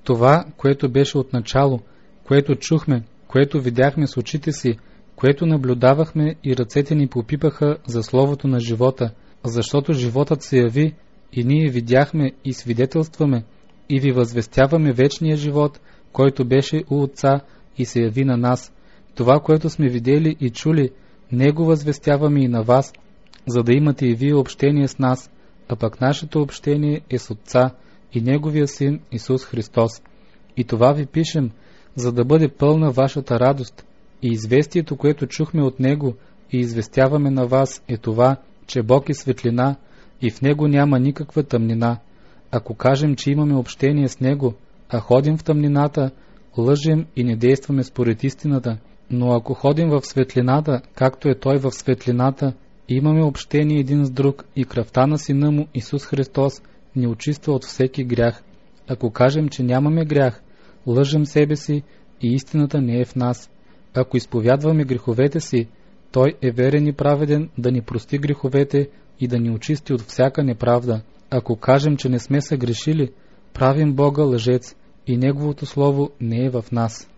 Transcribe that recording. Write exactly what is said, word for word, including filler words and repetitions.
Това, което беше отначало, което чухме, което видяхме с очите си, което наблюдавахме и ръцете ни попипаха за словото на живота, защото животът се яви и ние видяхме и свидетелстваме и ви възвестяваме вечния живот, който беше у Отца и се яви на нас. Това, което сме видели и чули, него възвестяваме и на вас, за да имате и вие общение с нас, а пък нашето общение е с Отца и Неговия Син Исус Христос. И това ви пишем, за да бъде пълна вашата радост. И известието, което чухме от Него и известяваме на вас, е това, че Бог е светлина и в Него няма никаква тъмнина. Ако кажем, че имаме общение с Него, а ходим в тъмнината, лъжем и не действаме според истината. Но ако ходим в светлината, както е Той в светлината, имаме общение един с друг и кръвта на Сина Му Исус Христос ни очиства от всеки грях. Ако кажем, че нямаме грях, лъжем себе си и истината не е в нас. Ако изповядваме греховете си, Той е верен и праведен да ни прости греховете и да ни очисти от всяка неправда. Ако кажем, че не сме съгрешили, правим Бога лъжец и Неговото Слово не е в нас.